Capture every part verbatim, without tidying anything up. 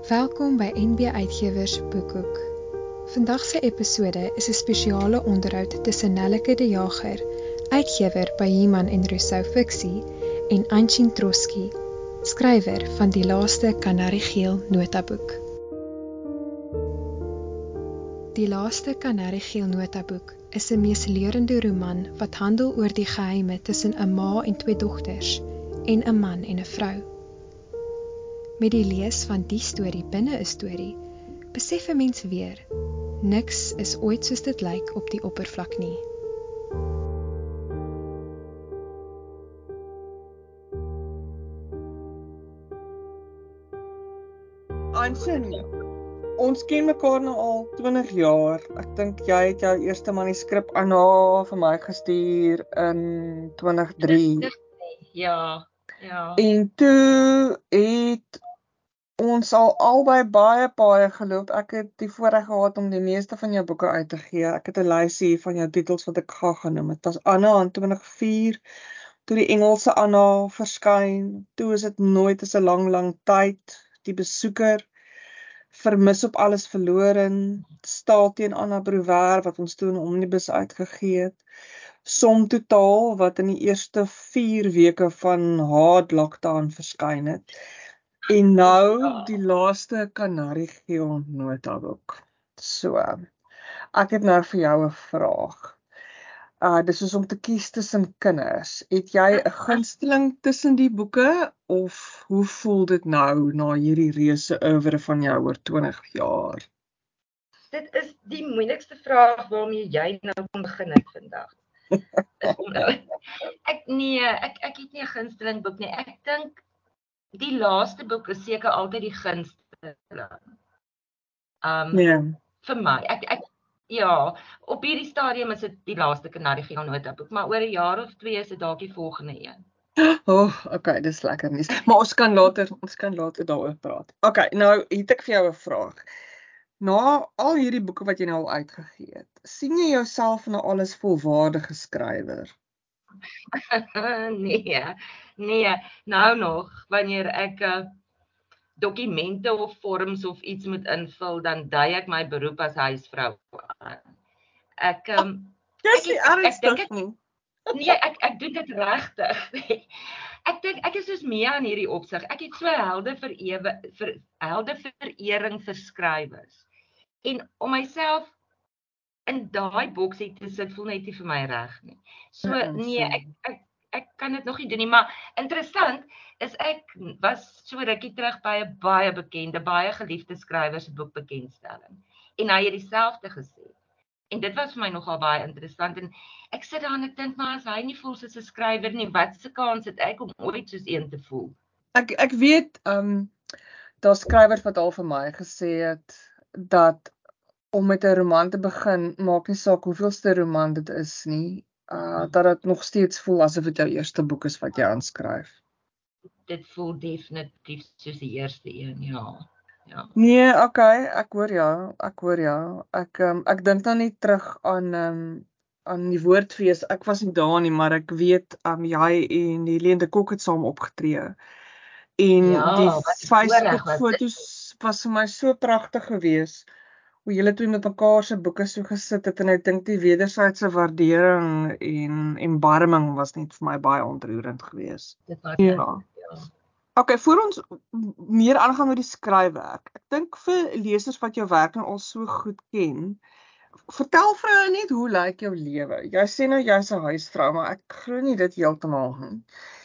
Welkom by N B Uitgewers Boekhoek. Vandag se episode is 'n spesiale onderhoud tussen Nelleke de Jager, uitgewer by Iman en Rousseau Fiksie, en Anshin Trotsky, skrywer van die laaste Kanariegeel notaboek. Die laaste Kanariegeel notaboek is 'n meesleurende roman wat handel oor die geheime tussen 'n ma en twee dogters en 'n man en 'n vrou. Met die lees van die storie binne 'n storie, besef 'n mens weer, niks is ooit soos dit lyk op die oppervlak nie. Anshin, ons ken mekaar nou al twintig jaar. Ek dink jy het jou eerste manuskrip aan haar vir my gestuur in twintig drie. Ja, ja. En toe het ons al albei baie paaie geloop. Ek het die voorreg gehad om die meeste van jou boeke uit te gee. Ek het 'n lysie hier van jou titels wat ek ga genoem het. Dit was Anna in twintig vier, toe die Engelse Anna verskyn. Toe is dit Nooit is 'n lang lang tyd, Die Besoeker, Vermis op alles verloren, Staal teen Anna Brouwer wat ons toe in Omnibus uitgegee het. Som Totaal wat in die eerste vier weke van hard lockdown verskyn het. En nou die laaste Kanariegeel notaboek. So, ek het nou vir jou 'n vraag. Uh, dis is om te kies tussen kinders. Het jy 'n gunsteling tussen die boeke of hoe voel dit nou na hierdie reuse oeuvre van jou oor twintig jaar? Dit is die moeilikste vraag waarmee jy nou kon begin het vandag. Is om nou, ek nee, ek ek het nie 'n gunsteling boek nie. Ek dink die laaste boek is seker altyd die gunsteling. Um Ja. vir my. Ek ek ja, op hierdie stadium is dit die laaste Kanariegeel notaboek, maar oor 'n jaar of twee is dit dalk die volgende een. Oh, okay, dis lekker nuus. Maar ons kan later, ons kan later daaroor praat. Okay, nou het ek vir jou 'n vraag. Na al hierdie boeke wat jy nou al uitgegee het, sien jy jouself na alles volwaardige skrywer? nee, nee, nou nog, wanneer ek uh, dokumente of vorms of iets moet invul, dan dui ek my beroep as huisvrou aan. Ek um, Dis nie ernstig nie. Nee, ek ek doen dit regtig. Ek dink ek is soos Mia in hierdie opsig. Ek het so helde vir ewe vir helde verering vir skrywers. En om myself in daai boksie te sit voel net nie vir my reg nie. So nee, ek ek ek kan dit nog nie doen nie, maar interessant is ek was so rukkie terug by 'n baie bekende, baie geliefde skrywer se boekbekendstelling. En hy het dieselfde gesê. En dit was vir my nogal baie interessant en ek sit daar en ek dink maar as hy nie voel soos 'n skrywer nie, wat se kans het ek om ooit soos een te voel? Ek ek weet um daar's skrywers wat al vir my gesê het dat om met 'n roman te begin, maak nie saak hoeveelste roman dit is nie, uh dat dit nog steeds voel asof dit jou eerste boek is wat jy aanskryf. Dit voel definitief soos die eerste een, ja. Ja. Nee, okay, ek hoor jou, ek hoor jou. Ek um, ek dink dan nie terug aan um aan die woordfees. Ek was nie daar nie, maar ek weet um jy en die Leende Kok het saam opgetree. En Ja, die wat Facebook was foto's was vir my so pragtig geweest. Hoe julle toe met mekaar se boeke so gesit het en ek dink die wederwysige waardering en embarming was net vir my baie ontroerend geweest. Dit was Ja. ja. Okay, voor ons meer aangaan met die skryfwerk. Ek dink vir lesers wat jou werk nou al so goed ken, vertel vir hulle net hoe lyk jou lewe? Jy sê nou jy's 'n huisvrou, maar ek glo nie dit heeltemal nie.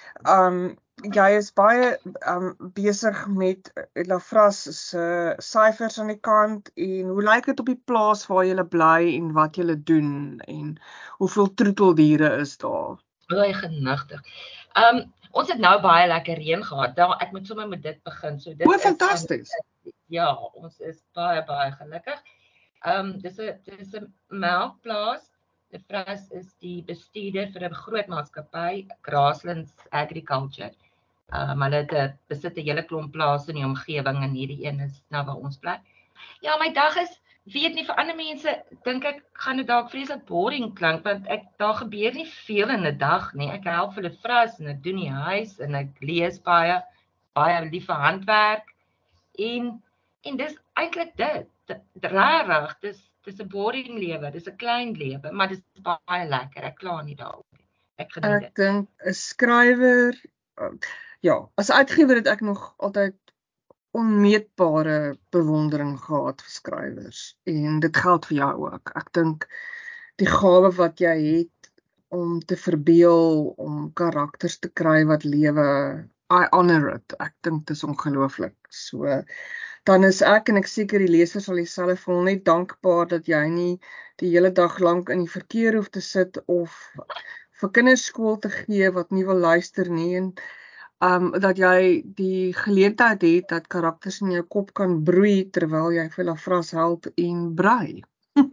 Um jy is baie um besig met Lafras se syfers aan die kant en hoe lyk dit op die plaas waar jy bly en wat jy doen en hoeveel troeteldiere is daar? Baie genigtig. Um ons het nou baie lekker reën gehad. Daar ek moet sommer met dit begin. So dit O, is fantasties. Van, ja, ons is baie baie gelukkig. Um dis 'n dis 'n melkplaas. Lafras is die bestuurder vir 'n groot maatskappy, Grasslands Agriculture. Um hulle het 'n besit 'n hele klomp plase in die omgewing en hierdie een is nou waar ons bly. Ja, my dag is weet nie vir ander mense dink ek gaan dit dalk vreeslik boring klink want ek daar gebeur nie veel in 'n dag nie. Ek help vir Lafras en ek doen die huis en ek lees baie baie lief vir handwerk en En dis eintlik dit. Rarig, dis dis 'n boring lewe, dis 'n klein lewe, maar dis baie lekker. Ek kla nie daaroor nie. Ek geniet dit. Ek dink 'n skrywer, uh, ja, as uitgewer het ek nog altyd onmeetbare bewondering gehad vir skrywers en dit geld vir jou ook. Ek dink die gawe wat jy het om te verbeel, om karakters te kry wat lewe, I honor it. Ek dink dit is ongelooflik. So dan is ek en ek seker die leser sal dieselfde voel, net dankbaar dat jy nie die hele dag lank in die verkeer hoef te sit of vir kinders skool te gee wat nie wil luister nie en um dat jy die geleentheid het dat karakters in jou kop kan broei terwyl jy vir hulle vashelp en brei.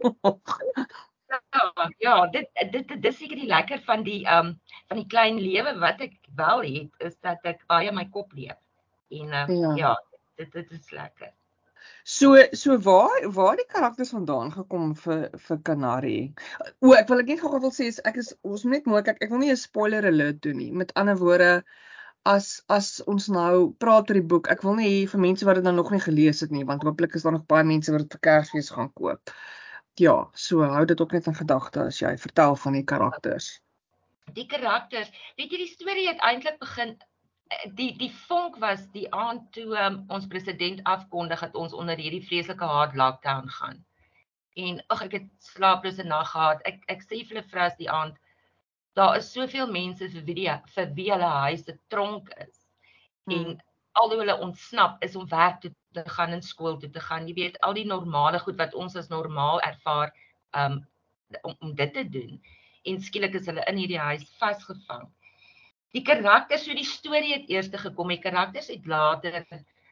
Ja, ja, dit dit dit is seker die lekker van die um van die klein lewe wat ek wel het, is dat ek baie my kop leef. En uh, Ja. ja, dit dit is lekker. So so waar waar die karakters vandaan gekom vir vir Kanarie? O, ek wil ek net gou wil sê is ek is ons moet net mooi kyk. Ek wil nie 'n spoiler alert doen nie. Met ander woorde, as as ons nou praat oor die boek, ek wil nie hê vir mense wat dit nou nog nie gelees het nie, want hopelik is daar nog baie mense wat dit vir Kersfees gaan koop. Ja, so hou dit ook net in gedagte as jy vertel van die karakters. Die karakters, weet jy, die storie het eintlik begin. Die die vonk was die aand toe um, ons president afkondig dat ons onder hierdie vreeslike hard lockdown gaan. En ag, ek het slaaplose nag gehad. Ek ek sê vir hulle vras die aand, daar is soveel mense vir wie die, vir wie hulle huise tronk is. Hmm. En al hoe hulle ontsnap is om werk toe te gaan en skool toe te gaan. Jy weet, al die normale goed wat ons as normaal ervaar um, om, om dit te doen. En skielik is hulle in hierdie huis vasgevang. Die karakters, so die storie het eers gekom, die karakters het later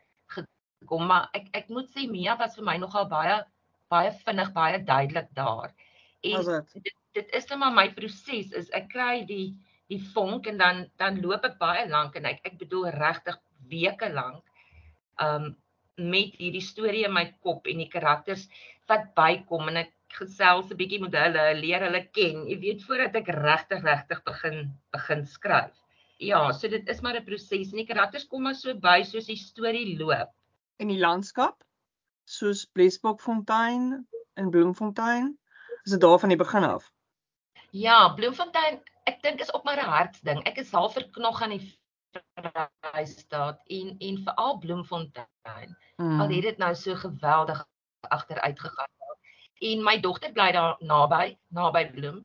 gekom, maar ek ek moet sê Mia was vir my nogal baie baie vinnig, baie duidelik daar. En dit, dit is net maar my proses is ek kry die die vonk en dan dan loop ek baie lank en ek ek bedoel regtig weke lank um met hierdie storie in my kop en die karakters wat bykom en ek gesels 'n bietjie met hulle, leer hulle ken, jy weet, voordat ek regtig regtig begin begin skryf. Ja, so dit is maar 'n proses en die karakters kom maar so by soos die storie loop. En die landskap, soos Blesbokfontein en Bloemfontein, is dit daar van die begin af? Ja, Bloemfontein, ek dink is ook maar 'n hartsding. Ek is half verknog aan die Vrystaat en en veral Bloemfontein. Mm. Al het dit nou so geweldig agteruit gegaan. En my dogter bly daar naby, naby Bloem.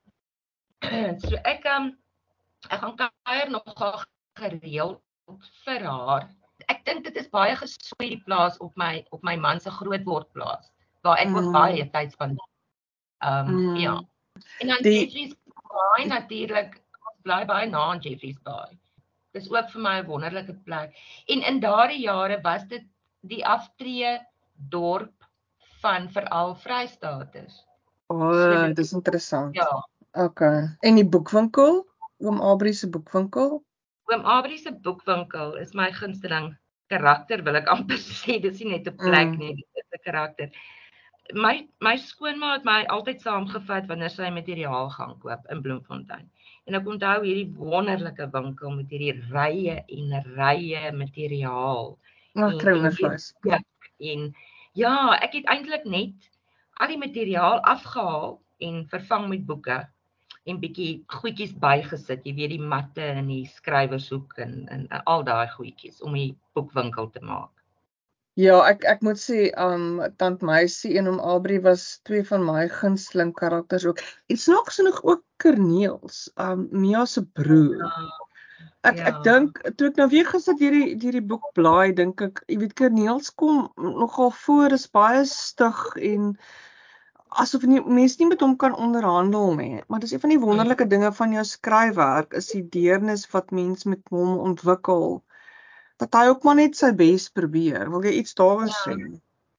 So ek um, ek gaan kuier nogal gereeld vir haar. Ek dink dit is baie gesooi die plaas op my op my man se grootwordplaas waar ek mm. ook baie tyd spandeer. Um mm. ja. En dan die... Jeffreys Bay natuurlik, ons bly baie na aan Jeffreys Bay. Dis ook vir my 'n wonderlike plek. En in daardie jare was dit die aftree dorp van veral Vrystaaters. O, oh, so dit is interessant. Ja. Okay. En die boekwinkel? Oom Abri se boekwinkel? Oom Abri se boekwinkel is my gunsteling karakter, wil ek amper sê. Dis nie net 'n plek mm. nie, dit is 'n karakter. My my skoonma het my altyd saamgevat wanneer sy materiaal gaan koop in Bloemfontein. En ek onthou hierdie wonderlike winkel met hierdie rye en rye materiaal. Ag, treurvleis. Ja, en ja, ek het eintlik net al die materiaal afgehaal en vervang met boeke en bietjie goedjies bygesit, jy weet die matte en die skrywershoek en en al daai goedjies om die boekwinkel te maak. Ja, ek ek moet sê, um tant Meisie en oom Abri was twee van my gunsteling karakters ook. En snaaks genoeg ook Kerneels, um Mia se broer. Ja, ek ja. ek dink toe ek nou weer gesit hierdie hierdie boek blaai, dink ek, jy weet Kerneels kom nogal voor, is baie stug en asof nie mense nie met hom kan onderhandel nie. Maar dis een van die wonderlike dinge van jou skryfwerk is die deernis wat mens met hom ontwikkel. Dat hy ook maar net sy bes probeer. Wil jy iets daaroor ja. sê?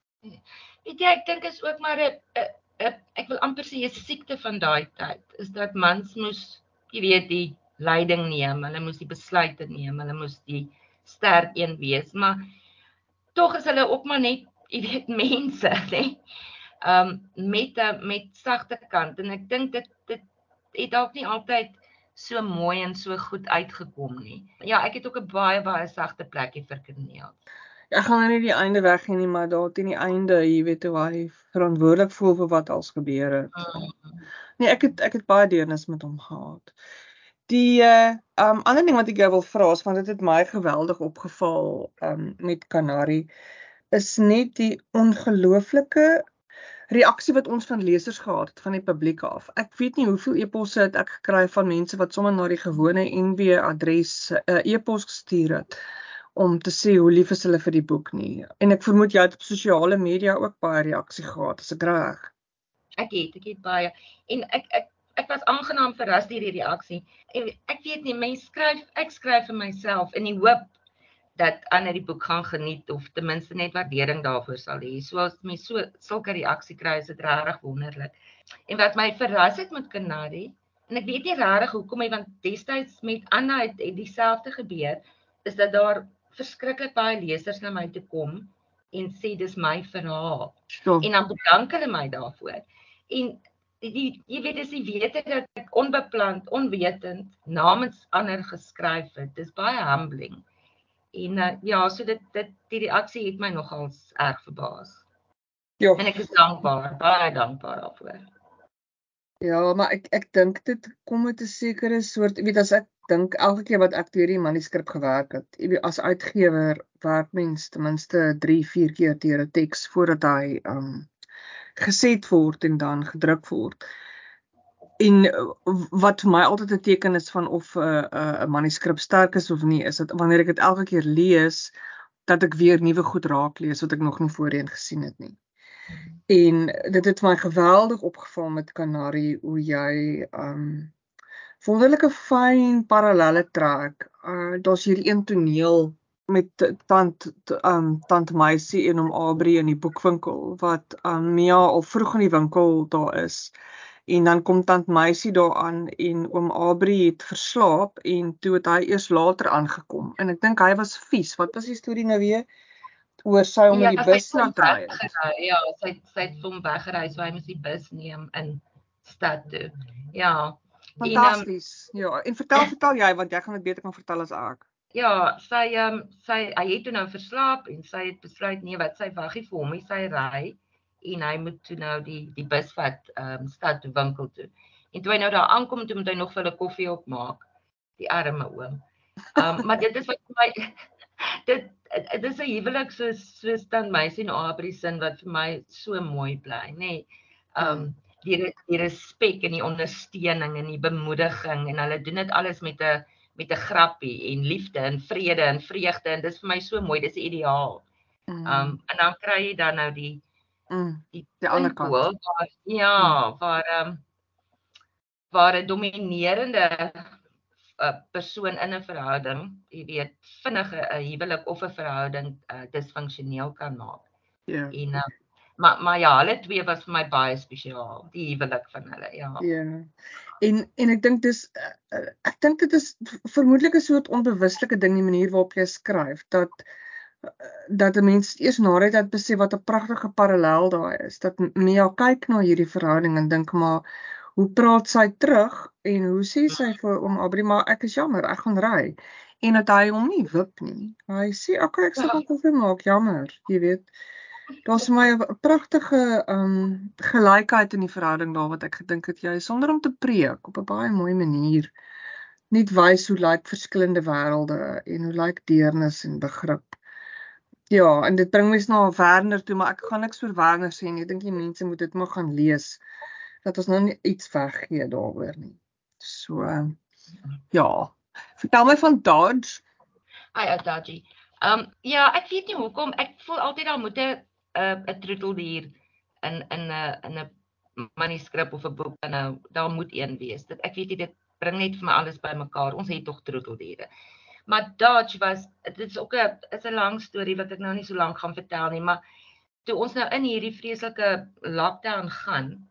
Weet jy, ek dink is ook maar 'n ek wil amper sê 'n siekte van daai tyd. Is dat mans moes, jy weet, die leiding neem, hulle moes die besluite neem, hulle moes die sterk een wees, maar tog is hulle ook maar net, jy weet, mense, né? Um met 'n met sagte kant en ek dink dit dit het dalk nie altyd so mooi en so goed uitgekom nie. Ja, ek het ook 'n baie baie sagte plekkie vir Kerneels. Ek gaan nou nie die einde weggee nie, maar daar teen die einde, jy weet hoe hy verantwoordelik voel vir wat als gebeur het. Mm. Nee, ek het ek het baie deernis met hom gehad. Die uh um ander ding wat ek jou wil vra is, want dit het my geweldig opgeval um met Canary, is net die ongelooflike reaksie wat ons van lesers gehad het, van die publiek af. Ek weet nie hoeveel e-posse het ek gekry van mense wat sommer na die gewone N W adres 'n uh, e-pos gestuur het om te sê hoe lief is hulle vir die boek nie. En ek vermoed jy het op sosiale media ook baie reaksie gehad, as ek reg. Ek het, ek het baie en ek ek ek was aangenaam verras deur die reaksie. En ek weet nie, mense skryf, ek skryf vir myself in die hoop dat ander die boek gaan geniet of ten minste net waardering daarvoor sal hê. So as mense so sulke reaksie kry, is dit regtig wonderlik. En wat my verras het met Canary, en ek weet nie regtig hoekom nie, want destyds met Anna het, het dieselfde gebeur, is dat daar verskriklik baie lesers na my toe kom en sê dis my verhaal. So. En dan bedank hulle my daarvoor. En die, jy weet, dis die wete dat ek onbepland, onwetend namens ander geskryf het. Dis baie humbling. En uh, ja, so dit, dit die reaksie het my nogals erg verbaas. Ja. En ek is dankbaar, baie dankbaar daarvoor. Ja, maar ek ek dink dit kom met 'n sekere soort, jy weet, as ek dink elke keer wat ek deur die manuskrip gewerk het, jy weet, as uitgewer werk mens ten minste drie, vier keer deur 'n teks voordat hy um geset word en dan gedruk word. En wat vir my altyd 'n teken is van of 'n uh, 'n uh, manuskrip sterk is of nie, is dat wanneer ek dit elke keer lees, dat ek weer nuwe goed raak lees wat ek nog nie voorheen gesien het nie. En dit het my geweldig opgeval met Canary, hoe jy um wonderlike fyn parallelle trek. Uh daar's hier een toneel met tant um tant Meisie en hom Aubrey in die boekwinkel wat um Mia al vroeg in die winkel daar is. En dan kom tant Meisie daaraan en oom Aubrey het verslaap en toe het hy eers later aangekom. En ek dink hy was vies. Wat was die storie nou weer? Oor sy om met Ja, die bus laat ry. Ja, sy sy het hom weggery, so hy moes die bus neem in stad toe. Ja. Fantasties. En, um, ja, en vertel vertel jy want jy gaan dit beter kan vertel as ek. Ja, sy ehm um, sy hy het toe nou verslaap en sy het besluit nee, wat sy wag nie vir hom nie, sy ry en hy moet toe nou die die bus vat ehm um, stad toe winkel toe. En toe hy nou daar aankom, toe moet hy nog vir hulle koffie opmaak. Die arme oom. Ehm um, maar dit is wat vir my dit dit is 'n huwelik soos soos dan Meisie en Aubrey sin wat vir my so mooi bly, nê. Nee, ehm um, die die respek en die ondersteuning en die bemoediging en hulle doen dit alles met 'n met 'n grappie en liefde en vrede en vreugde en dis vir my so mooi, dis 'n ideaal. Mm. Um en dan kry jy dan nou die mm. die, die ander kant. Waar, ja, mm. waar um waar 'n dominerende 'n persoon in 'n verhouding, jy weet, vinnige 'n huwelik of 'n verhouding uh, disfunksioneel kan maak. Ja. En uh, maar maar ja, hulle twee was vir my baie spesiaal, die huwelik van hulle, ja. Ja. En en ek dink dis uh, ek dink dit is vermoedelik 'n soort onbewuslike ding, die manier waarop jy skryf, dat uh, dat 'n mens eers na die tyd besef wat 'n pragtige parallel daar is. Dat Mia kyk na hierdie verhouding en dink maar hoe praat sy terug en hoe sê sy vir oom Aubrey maar ek is jammer, ek gaan ry. En dat hy hom nie wip nie. Hy sê okay, ek sal gaan koffie maak, jammer, jy weet. Daar's vir my 'n pragtige um gelykheid in die verhouding daar wat ek gedink het jy sonder om te preek op 'n baie mooi manier net wys hoe lyk verskillende wêrelde en hoe lyk deernis en begrip. Ja, en dit bring mens na Werner toe, maar ek gaan niks oor Werner sê nie. Ek dink die mense moet dit maar gaan lees. Dat ons nou nie iets weggee daaroor nie. So uh, ja. Vertel my van Dodge. Ah ja, Dodgy. Um ja, ek weet nie hoekom, ek voel altyd daar moet 'n 'n troeteldier in in 'n in 'n manuskrip of 'n boek en nou daar moet een wees. Dit ek weet nie, dit bring net vir my alles bymekaar. Ons het tog troeteldiere. Maar Dodge was dit is ook 'n is 'n lang storie wat ek nou nie so lank gaan vertel nie, maar toe ons nou in hierdie vreeslike lockdown gaan,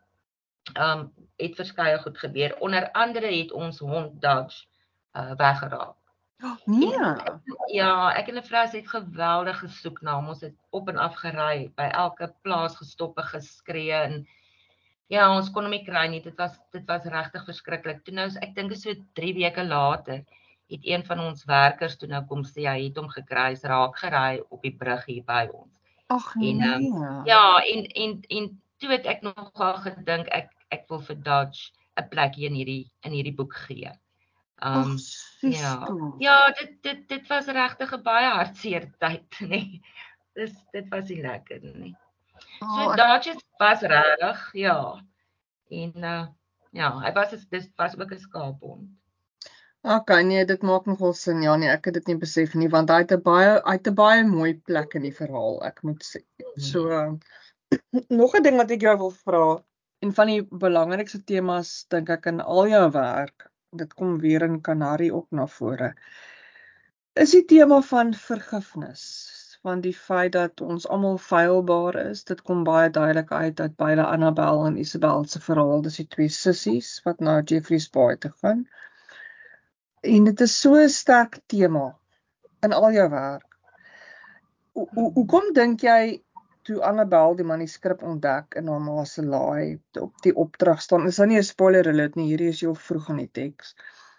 um het verskeie goed gebeur. Onder andere het ons hond Dodge uh, weggeraak. Oh, nee. En, ja, ek en 'n vrou het geweldig gesoek na hom. Ons het op en af gery, by elke plaas gestop en geskree en ja, ons kon hom nie kry nie. Dit was dit was regtig verskriklik. Toe nou, ek dink so drie weke later het een van ons werkers toe nou kom sê hy het hom gekruis raak gery op die brug hier by ons. Ag En nee. um, ja, en en en toe het ek nogal gedink ek ek wil vir Dodge 'n plekjie in hierdie in hierdie boek gee. Ag, Um ja. sies. Ja, dit dit dit was regtig 'n baie hartseer tyd, nê. Nee. Dis dit was nie lekker nie. So Oh, ek, Dodge was regtig, ja. En uh, ja, hy was dis was ook 'n skaaphond. okay, nee, dit maak nogal sin. Ja, nee, ek het dit nie besef nie, want hy het 'n baie hy het 'n baie mooi plek in die verhaal, ek moet sê. So uh, nog 'n ding wat ek jou wil vra, en van die belangrikste temas dink ek in al jou werk, dit kom weer in Kanarie ook na vore, is die tema van vergifnis. Van die feit dat ons almal feilbaar is. Dit kom baie duidelik uit uit beide Annabel en Isabel se verhaal. Dis die twee sissies wat na Jeffrey's Bay toe gaan. En dit is so 'n sterk tema in al jou werk. Hoe hoekom dink jy toe Annabel die manuskrip ontdek in haar ma se laai op die opdrag staan? Is nou nie 'n spoiler alert nie, hierdie is heel vroeg in die teks.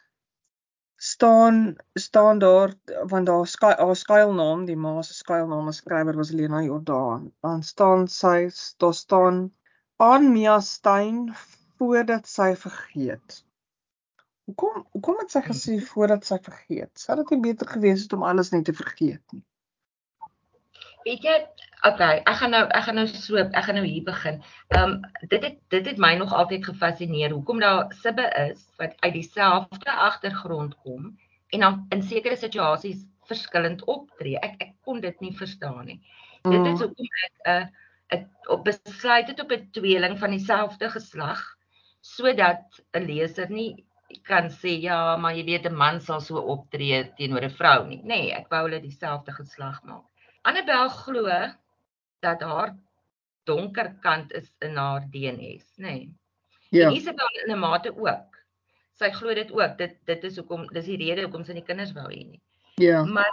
staan staan daar, want daar skuil haar skuilnaam, die ma se skuilnaam as skrywer was Lena Jordaan. Dan staan sy daar staan aan Mia Stein voordat sy vergeet. Hoekom hoekom het sy gesê voordat sy vergeet? Sou dit nie beter gewees het om alles net te vergeet nie? Weet jy, okay, ek gaan nou ek gaan nou so ek gaan nou hier begin. Ehm um, dit het dit het my nog altyd gefassineer hoekom daar sibbe is wat uit dieselfde agtergrond kom en dan in sekere situasies verskillend optree. Ek ek kon dit nie verstaan nie. Mm. Dit is hoekom ek 'n uh, ek op besluit het op 'n tweeling van dieselfde geslag sodat 'n leser nie kan sê ja, maar jy weet 'n man sal so optree teenoor 'n vrou nie. Nee, ek wou hulle dieselfde geslag maak. Annabel glo dat haar donker kant is in haar D N S, nê. Nee. Ja. En Isabel in 'n mate ook. Sy glo dit ook. Dit dit is hoekom dis die rede hoekom sy nie kinders wou hê nie. Ja. Maar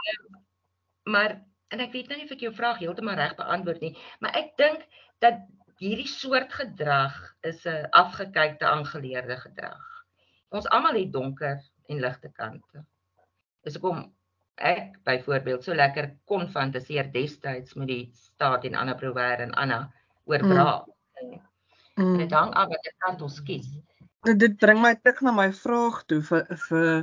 maar en ek weet nou nie of ek jou vraag heeltemal reg beantwoord nie, maar ek dink dat hierdie soort gedrag is 'n afgekykte aangeleerde gedrag. Ons almal het donker en ligte kante. Dis hoekom ek byvoorbeeld so lekker kon fantaseer destyds met die staat en Anna Brouwer en Anna oor braak. Mm. Mm. Dit hang af watter kant ons kies. Dit bring my terug na my vraag toe vir vir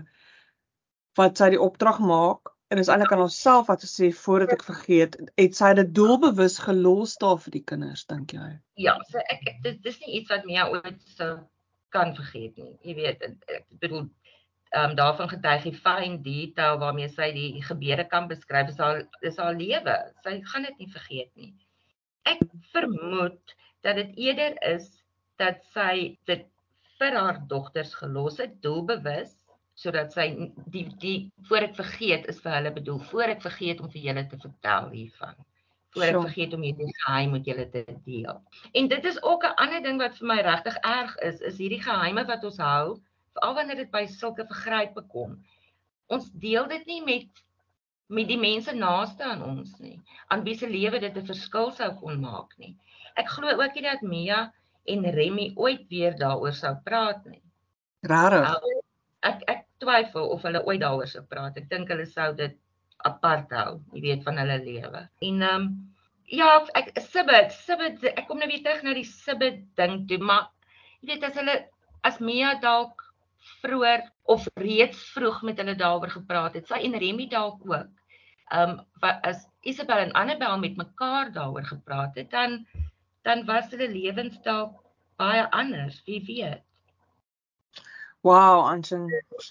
wat sy die opdrag maak en is eintlik aan onsself wat sy sê voordat ek vergeet, het sy dit doelbewus gelos daar vir die kinders, dink jy? Ja, so ek, ek dis dis nie iets wat Mia ooit sou kan vergeet nie. Jy weet, ek bedoel Um, daarvan getuig die fyn detail waarmee sy die gebeure kan beskryf, is haar, is haar lewe. Sy gaan dit nie vergeet nie. Ek vermoed dat dit eerder is dat sy dit vir haar dogters gelos het, doelbewus, sodat sy die die voor ek vergeet is vir hulle bedoel, voor ek vergeet om vir julle te vertel hiervan. Voor ek vergeet om hierdie geheim met julle te deel. En dit is ook 'n ander ding wat vir my regtig erg is, is hierdie geheime wat ons hou. Veral wanneer dit by sulke vergrype kom. Ons deel dit nie met met die mense naaste aan ons nie. Aan wie se lewe dit 'n verskil sou kon maak nie. Ek glo ook nie dat Mia en Remy ooit weer daaroor sou praat nie. Rarig. Uh, ek ek twyfel of hulle ooit daaroor sou praat. Ek dink hulle sou dit apart hou, jy weet, van hulle lewe. En ehm um, ja, ek sibbe, sibbe ek kom nou weer terug na die sibbe ding toe, maar jy weet as hulle as Mia dalk vroeër of reeds vroeg met hulle daaroor gepraat het. Sy en Remy dalk ook. Ehm um, as Isabel en Annabel met mekaar daaroor gepraat het, dan dan was hulle lewens dalk baie anders, wie weet. Wow, Anshin.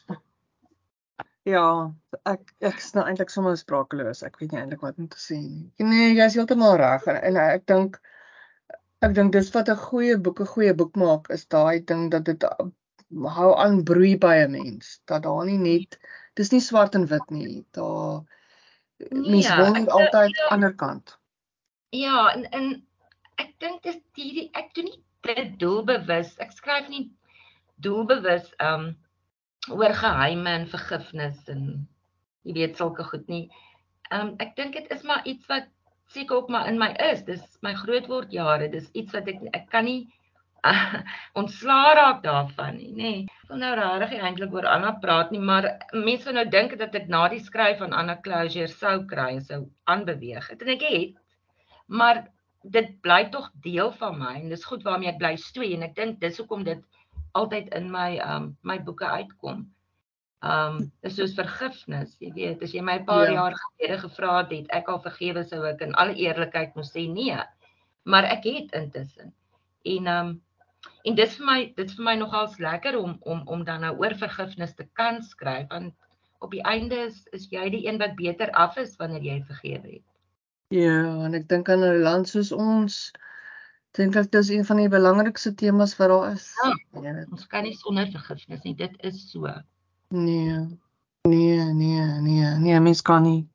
Ja, ek ek is nou eintlik sommer sprakeloos. Ek weet nie eintlik wat om te sê nie. Nee, jy is heeltemal reg en, en ek dink ek dink dis wat 'n goeie boek 'n goeie boek maak is daai ding dat dit hou aan broei by 'n mens, dat daar nie net, dis nie swart en wit nie, daar nee, mens wil nie altyd ja, ander kant. Ja, en, en ek dink dis die ek doen nie dit doelbewus, ek skryf nie doelbewus um oor geheime en vergifnis en jy weet sulke goed nie. Um ek dink dit is maar iets wat seker ook maar in my is, dis my grootwordjare, dis iets wat ek ek kan nie ontsla raak daarvan nie, nê. Ek wil nou regtig nie eintlik oor Anna praat nie, maar mense sou nou dink dat ek na die skryf van Anna closure sou kry en sou aanbeweeg het, en ek het, maar dit bly tog deel van my, en dis goed waarmee ek bly stoei, en ek dink dis hoekom dit altyd in my um, my boeke uitkom. Um, dis soos vergifnis, jy weet, as jy my 'n paar Ja. jaar gelede gevra het, het ek al vergewe, sou ek in alle eerlikheid moes sê nee, maar ek het intussen, en um, en dit vir my, dit vir my nogals lekker om, om, om dan nou oor vergifnis te kan skryf, want op die einde is, is jy die een wat beter af is wanneer jy vergewe het. Ja, en ek dink aan 'n land soos ons, dink ek dis een van die belangrikste temas wat daar is. Ja. Ja, dit- Ons kan nie sonder vergifnis nie, dit is so. nee, nee, nee, nee, nee, mens kan nie.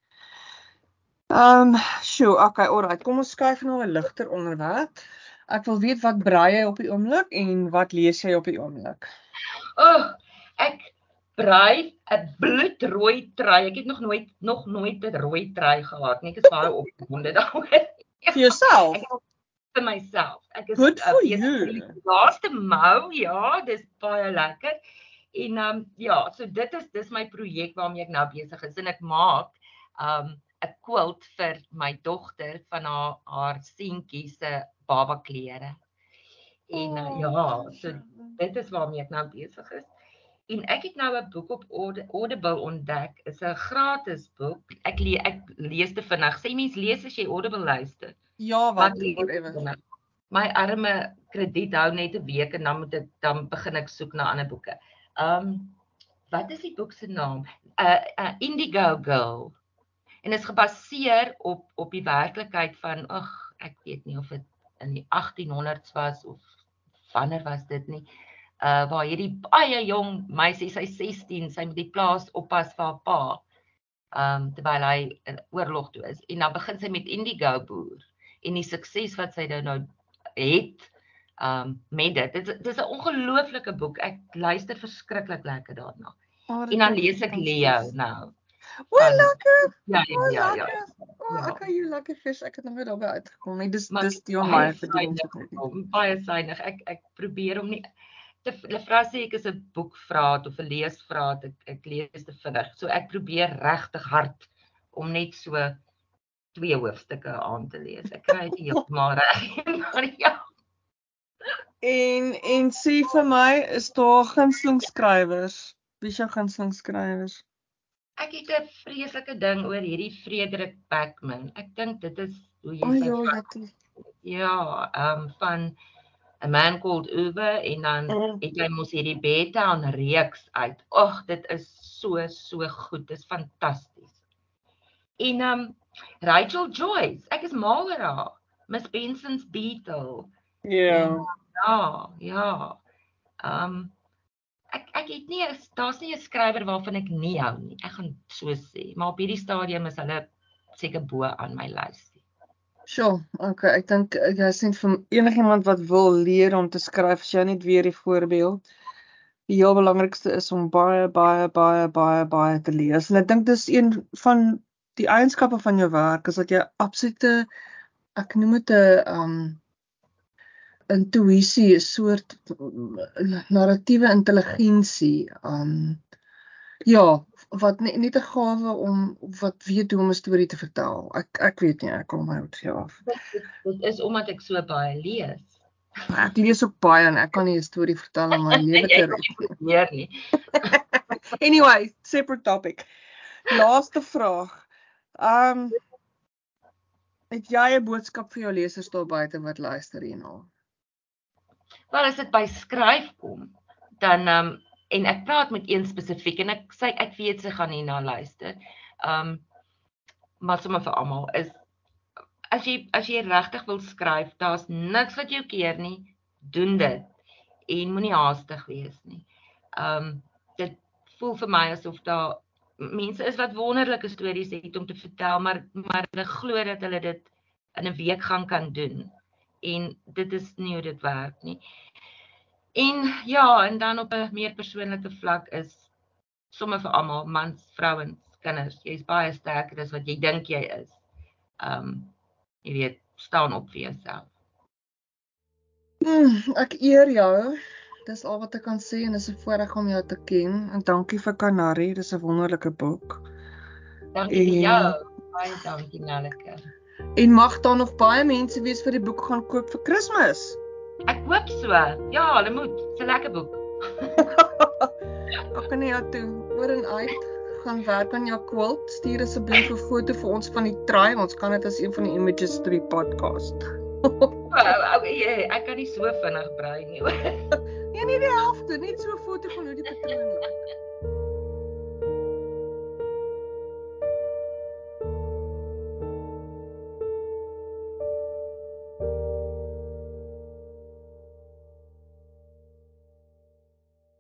Ehm, sjoe, okay, alright, kom ons skuif na 'n ligter onderwerp. Ek wil weet wat braai jy op die oomblik en wat lees jy op die oomblik? Oh, ek braai 'n bloedrooi trui. Ek het nog nooit nog nooit 'n rooi trui gehad nie. Ek is baie opgewonde daaroor. Vir jouself? Ek is vir myself. Ek is Good uh, for besig you. met die laaste mou, ja, dis baie lekker. En um ja, so dit is dis my projek waarmee ek nou besig is, en ek maak um 'n quilt vir my dogter van haar haar seentjie se baba klere. En uh, ja, so dit is waarmee ek nou besig is. En ek het nou 'n boek op Audible ontdek. Is 'n gratis boek. Ek le ek lees te vinnig. Sê mens lees as jy Audible luister. Ja, Maar wat, lees te whatever. vinnig. My arme krediet hou net 'n week en dan moet ek dan begin ek soek na ander boeke. Um wat is die boek se naam? 'n uh, uh, Indigo Girl. En is gebaseer op op die werklikheid van, ag, ek weet nie of dit in die achttienhonderds was of wanneer was dit nie. Uh waar hierdie baie jong meisie, sy sestien, sy moet die plaas oppas vir haar pa. Um terwyl hy in oorlog toe is, en dan begin sy met indigo boer en die sukses wat sy nou nou het um met dit. Dit is, dit is 'n ongelooflike boek. Ek luister verskriklik lekker daarna. Oh, En dan lees ek Leo nou. O, Van, lekker. ja, O, ja, ja. lekker. O, Ja. okay, you lucky fish. Ek het nog nooit daarby uitgekom nie. Dis Maar dis Dion baie Meyer vir die mense synig, wat weet nie. baie synig. Ek ek probeer om nie te hulle vra sê ek is 'n boekvraat of 'n leesvraat. Ek ek lees te vinnig. So ek probeer regtig hard om net so twee hoofstukke aan te lees. Ek kry dit heeltemal reg. Maar ja, En en sê vir my, is daar gunsteling skrywers? Wie is jou gunsteling skrywers? ek het 'n vreeslike ding oor hierdie Frederik Backman. Ek dink dit is hoe O jy sy ja, vat. ja. toe. Ja, ehm um, van A Man Called Ove, en dan Mm. het hy mos hierdie Bedtown reeks uit. Ag, dit is so so goed. Dit is fantasties. En um Rachel Joyce, ek is mal oor haar. Miss Benson's Beetle. Ja. En ja, ja. Um ek ek het nie daar's nie 'n skrywer waarvan ek nie hou nie. Ek gaan so sê, maar op hierdie stadium is hulle seker bo aan my lys. Sjoe, okay, ek dink jy sien vir enigiemand wat wil leer om te skryf, as jy net weer die voorbeeld. Die heel belangrikste is om baie baie baie baie baie te lees. En ek dink dis een van die eienskappe van jou werk, is dat jy absolute, ek noem dit 'n um intuïsie, 'n soort narratiewe intelligensie, um ja, wat net net 'n gawe om wat weet hoe om 'n storie te vertel. Ek ek weet nie, ek kom my uit gee af. Dit is omdat ek so baie lees. Ek lees ook baie en ek kan nie 'n storie vertel om my lewe te red nie. Meer nie. Anyway, separate topic. Laaste vraag. Um het jy 'n boodskap vir jou lesers daar buite wat luister hierna? Wel, as dit by skryf kom, dan um en ek praat met een spesifiek en ek sê ek weet sy gaan hierna luister. Um maar sommer vir almal is as jy as jy regtig wil skryf, daar's niks wat jou keer nie. Doen dit en moenie haastig wees nie. Um dit voel vir my asof daar mense is wat wonderlike stories het om te vertel, maar maar hulle glo dat hulle dit in 'n week gaan kan doen. En dit is nie hoe dit werk nie. En ja, en dan op 'n meer persoonlike vlak is sommer vir almal, mans, vrouens, kinders, jy's baie sterker as wat jy dink jy is. Um jy weet, staan op vir jouself. Hmm, ek eer jou. Dis al wat ek kan sê en dis 'n voorreg om jou te ken. En dankie vir Kanarie, dis 'n wonderlike boek. Dankie vir En- jou. Baie dankie Nelleke. En mag daar nog baie mense wees vir die boek gaan koop vir Kersfees. Ek hoop so. Ja, hulle moet. Dis 'n lekker boek. Ek kan nie jou toe oor en uit gaan werk aan jou quilt. Stuur asseblief 'n foto vir ons van die trui. Ons kan dit as een van die images vir die podcast. Wow, ek kan nie so vinnig brei nie. Nee, nie die helfte, net so 'n foto van hoe die patroon lyk.